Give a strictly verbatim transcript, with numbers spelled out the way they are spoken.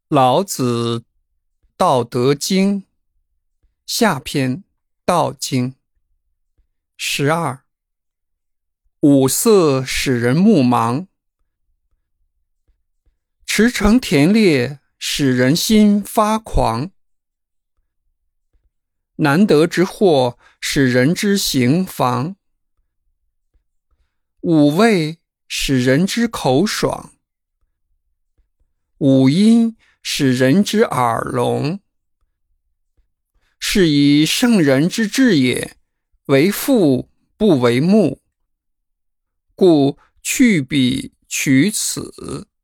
老子《道德经》下篇道经十二。五色使人目盲，驰骋田猎使人心发狂。难得之货使人之行妨，五味使人之口爽，五音使人之耳聋。是以圣人之治也，为父不为目，故去彼取此。